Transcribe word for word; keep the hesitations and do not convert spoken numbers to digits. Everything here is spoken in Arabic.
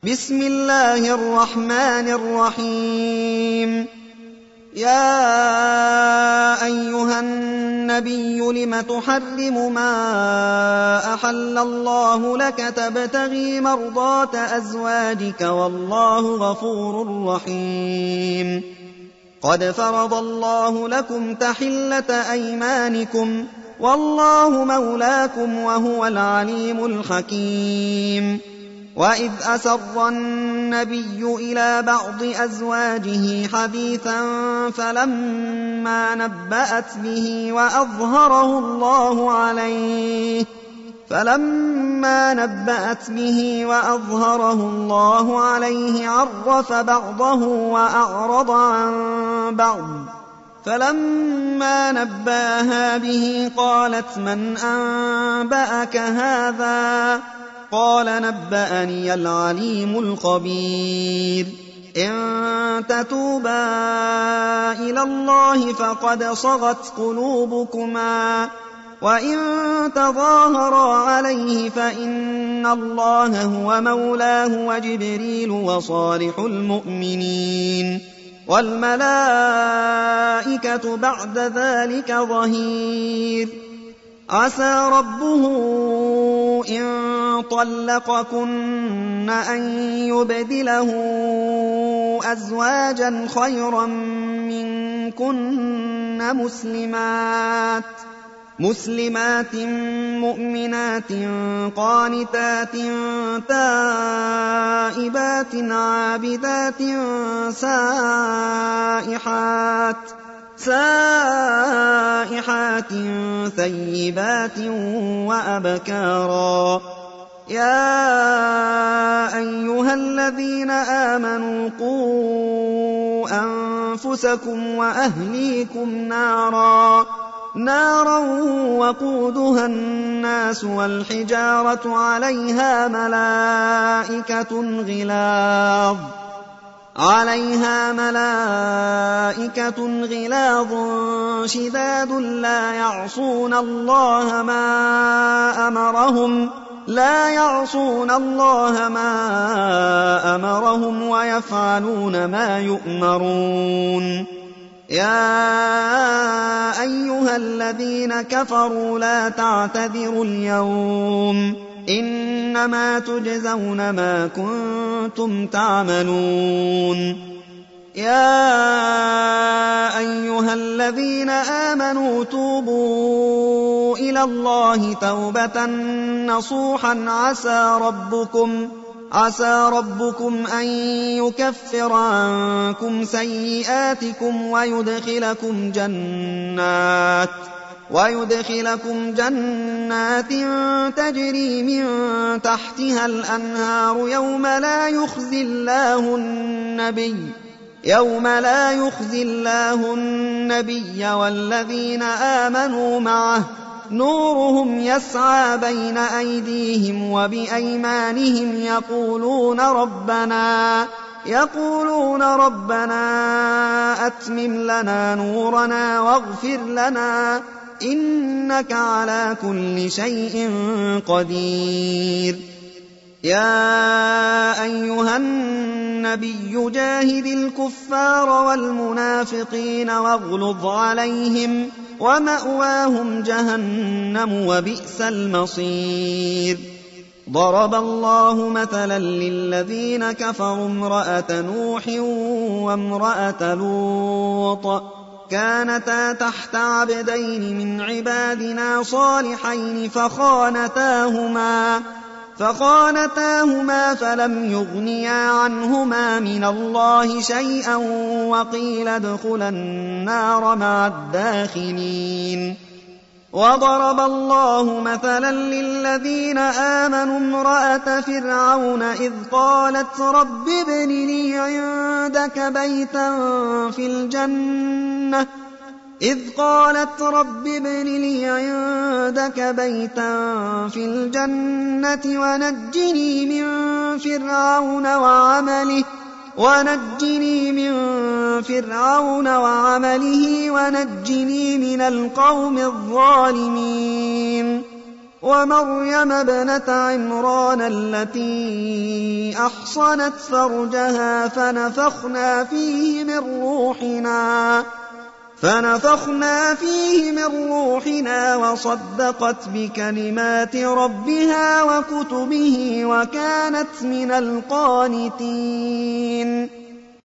بسم الله الرحمن الرحيم. يا أيها النبي لم تحرم ما أحل الله لك تبتغي مرضات أزواجك والله غفور رحيم. قد فرض الله لكم تحلة أيمانكم والله مولاكم وهو العليم الحكيم. وإذ أسر النبي إلى بعض أزواجه حديثا فلما نبأت به وأظهره الله عليه فلما نبأت به وأظهره الله عليه عرف بعضه وأعرض عن بعض فلما نبأها به قالت من أنبأك هذا؟ قال نبأني العليم الخبير. إن تتوبا إلى الله فقد صغت قلوبكما وإن تظاهرا عليه فإن الله هو مولاه وجبريل وصالح المؤمنين والملائكة بعد ذلك ظهير. عسى ربه إن طلقكن أن يبدله أزواجا خيرا منكن مسلمات مسلمات مؤمنات قانتات تائبات عابدات سائحات سائحات ثيبات وأبكارا. يا أيها الذين آمنوا قوا أنفسكم وأهليكم نارا نارا وقودها الناس والحجارة عليها ملائكة غلاظ عليها ملائكة غلاظ شداد لا يعصون الله ما أمرهم لا يعصون الله ما أمرهم ويفعلون ما يؤمرون. يا أيها الذين كفروا لا تعتذروا اليوم إنما تجزون ما كنتم تعملون. يا أيها الذين آمنوا توبوا إلى الله توبة نصوحا عسى ربكم عسى ربكم أن يكفر عنكم سيئاتكم ويدخلكم جنات ويدخلكم جنات تجري من تحتها الأنهار يوم لا يخزي الله النبي يوم لا يخزي الله النبي والذين آمنوا معه نورهم يسعى بين أيديهم وبأيمانهم يقولون ربنا يقولون ربنا أتمم لنا نورنا واغفر لنا إنك على كل شيء قدير. يا أيها النبي جاهد الكفار والمنافقين واغلظ عليهم ومأواهم جهنم وبئس المصير. ضرب الله مثلا للذين كفروا امرأة نوح وامرأة لوط كانتا تحت عبدين من عبادنا صالحين فخانتاهما فخانتاهما فلم يغنيا عنهما من الله شيئا وقيل ادخلا النار مع الداخلين. وضرب الله مثلا للذين آمنوا امرأة فرعون إذ قالت رب ابن لي عندك بيتا في الجنة إذ قالت رب ابن لي عندك بيتا في الجنة ونجني من فرعون وعمله ونجني من فرعون وعمله ونجني من القوم الظالمين. ومريم ابنة عمران التي أحصنت فرجها فنفخنا فيه من روحنا فنفخنا فيه من روحنا وصدقت بكلمات ربها وكتبه وكانت من القانتين